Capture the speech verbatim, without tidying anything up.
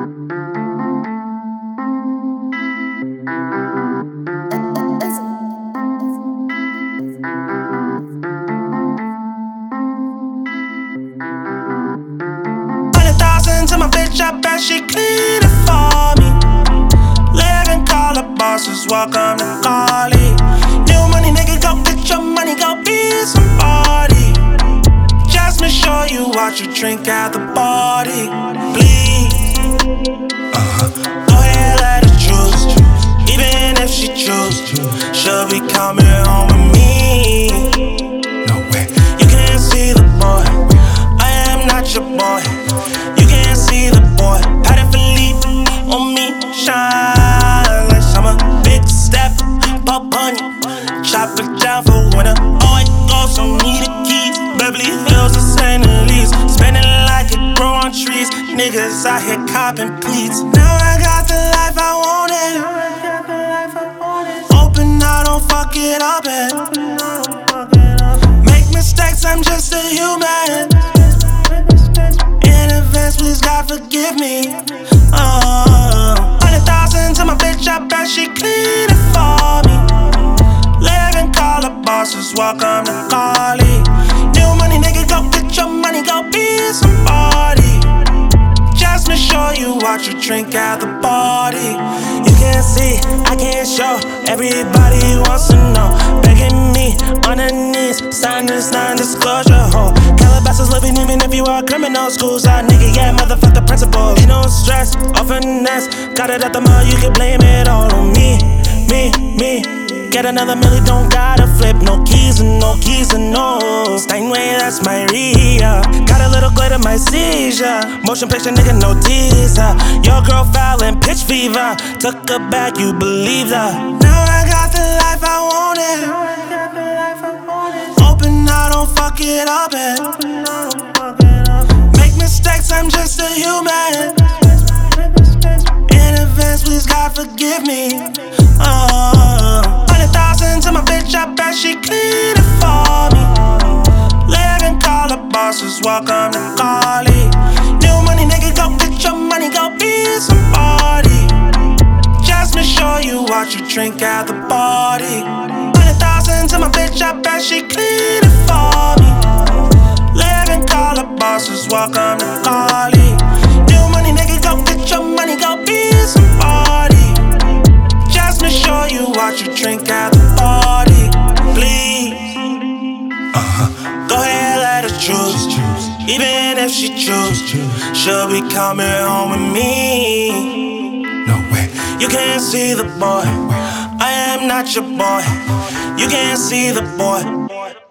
Hundred thousand to my bitch, I bet she clean it for me. Living color bosses, welcome to Cali. New money, nigga, go get your money, go be somebody. Jasmine, show you watch you drink at the party. Please, uh-huh. Go ahead, let her choose. Even if she choose, she'll be coming home with me. No way. You can't see the boy, I am not your boy. You can't see the boy, Patty Philippe on me, shine like summer. Big step, pop on you, chop it down for winter. Oh, it goes, so need a key. Beverly Hills or Saint Elise, spending like it grow on trees. Niggas out here copping pleats. Now I got the life I wanted. Open, I don't fuck it up and make mistakes, I'm just a human. In advance, please God forgive me. Oh, hundred thousand to my bitch, I bet she clean it for me. Living color bosses, welcome to Cali. New money, nigga, go get your money, go be somebody. Jasmine, show you watch you drink at the party. You can't see, I can't show. Everybody wants to know. Begging me on her knees, sign this non-disclosure. Ho, Calabasas living even if you are criminal. Schools out, nigga, yeah, motherfuck the principal. Ain't no stress, or finesse. Got it at the mall, you can blame it all on me, me, me. Get another milli, don't gotta flip. No keys and no keys and no Steinway, that's my Ria. Got a little glitter, my seizure. Motion picture, nigga, no teaser. Your girl foul and pitch fever. Took her back, you believe that. Now I got the life I wanted. Open, I don't fuck it up and make mistakes, I'm just a human. In advance, please God forgive me. Oh, hundred thousand to my bitch, I bet she clean it for me. Living color bosses, welcome to Cali. New money, nigga, go get your money, go be somebody. Jasmine, show you watch you drink at the party. Hundred thousand to my bitch, I bet she clean it for me. Living color bosses, welcome to Cali. New money, nigga, go get your money, go be somebody. Jasmine, show you watch you drink at the party. Please, uh-huh. Go ahead, let her choose. Even if she choose, she'll be coming home with me. No way. You can't see the boy, I am not your boy. You can't see the boy.